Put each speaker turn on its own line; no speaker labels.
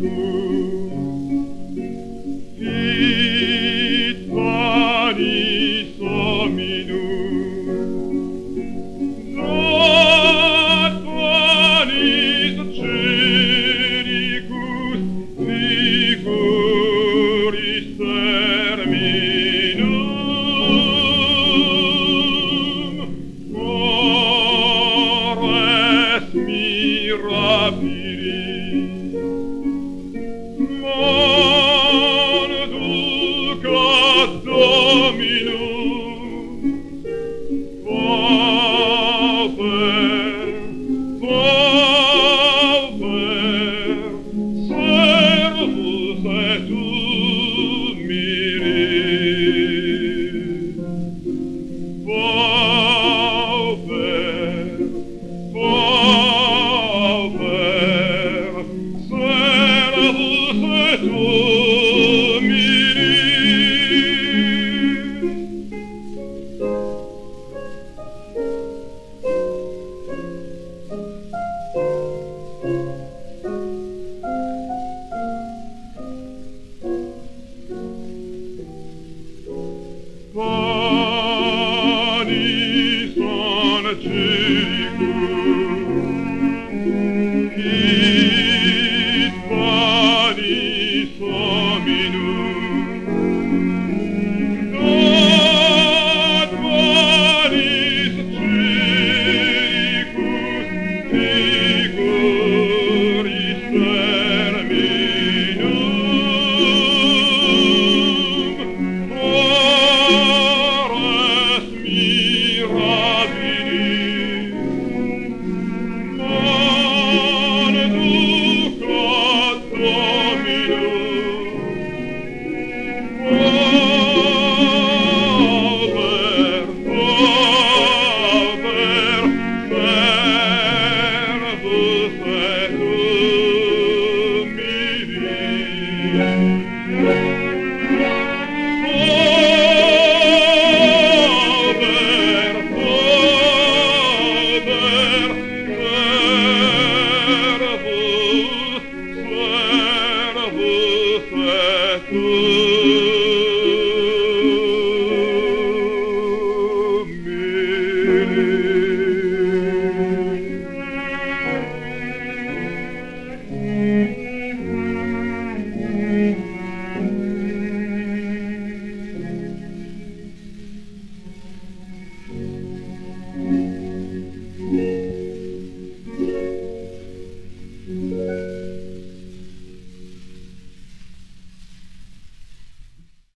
Fit panis hominum, dat panis cenicus figuris terminum. Mores mirabilis, non ducat Dominum, pauper, pauper, servus et humilis. Pauper, pauper, servus et humilis. Panis an cenicum, fit panis hominum, dat panis cenicus figuris terminum. Mores mirabilis, non ducat Dominum, pauper, pauper, servus et humilis.